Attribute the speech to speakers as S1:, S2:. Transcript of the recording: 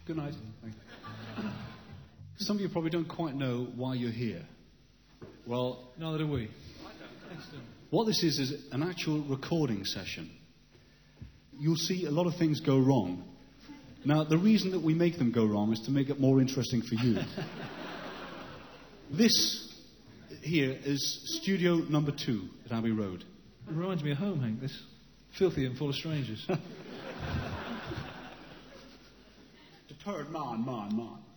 S1: Good night. Some of you probably don't quite know why you're here. Well,
S2: neither do we.
S1: What this is an actual recording session. You'll see a lot of things go wrong. Now, the reason that we make them go wrong is to make it more interesting for you. This here is studio number 2 at Abbey Road.
S2: It reminds me of home, Hank. This filthy and full of strangers.
S1: The third man.